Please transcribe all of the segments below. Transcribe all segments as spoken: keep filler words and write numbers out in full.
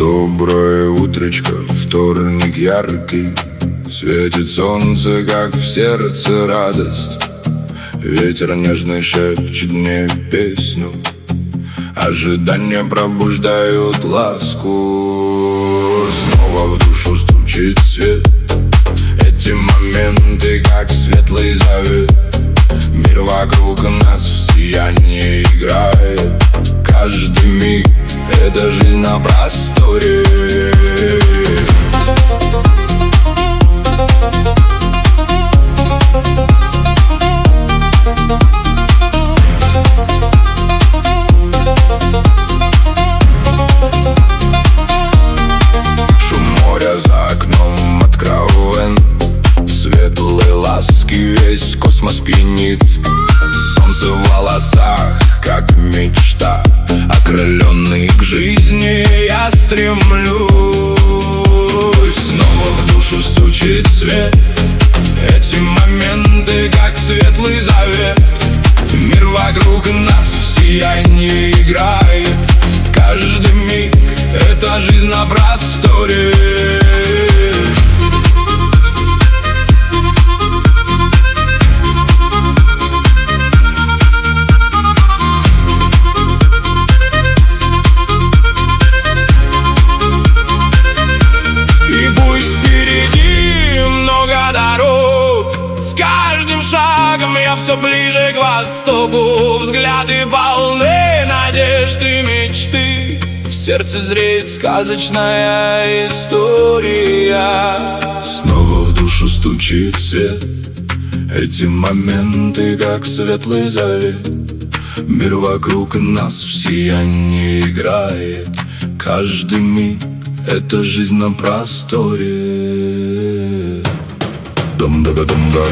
Доброе утречко, вторник яркий, светит солнце, как в сердце радость. Ветер нежный шепчет мне песню, ожидания пробуждают ласку. Снова в душу стучит свет, эти моменты, как светлый завет. Мир вокруг нас в сиянии играет. Каждый миг — это жизнь на просторе. Шум моря за окном откровен, светлые ласки, весь космос пьянит. Солнце в волосах, как мечта, окрыленный к жизни я стремлюсь. Снова в душу стучит свет, эти моменты, как светлый завет. Мир вокруг нас в сиянии играет. Каждый миг — это жизнь на просторе. Я все ближе к востоку, взгляды полны надежды, мечты. В сердце зреет сказочная история. Снова в душу стучит свет, эти моменты, как светлый завет. Мир вокруг нас в сиянии играет. Каждый миг — это жизнь на просторе. Дум-да-да-дум-да,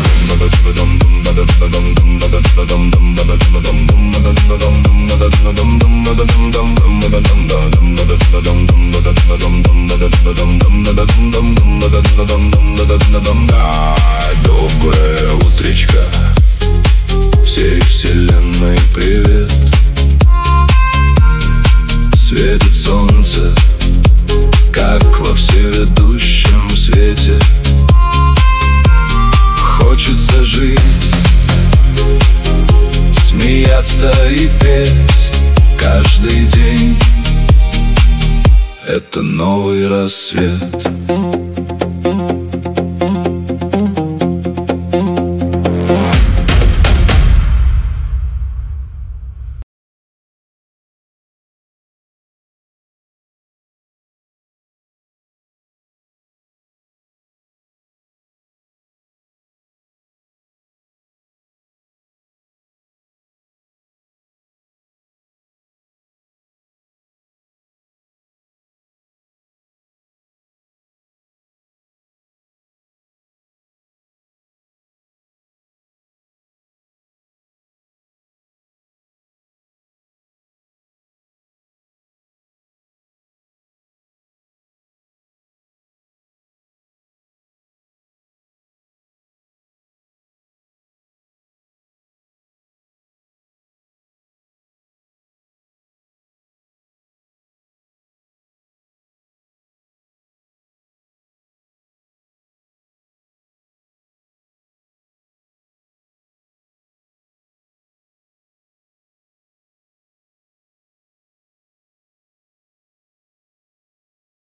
доброе утречко, всей вселенной привет. Светит солнце, как во всеведущем свете. Хочется жить, смеяться и петь. Каждый день — это новый рассвет.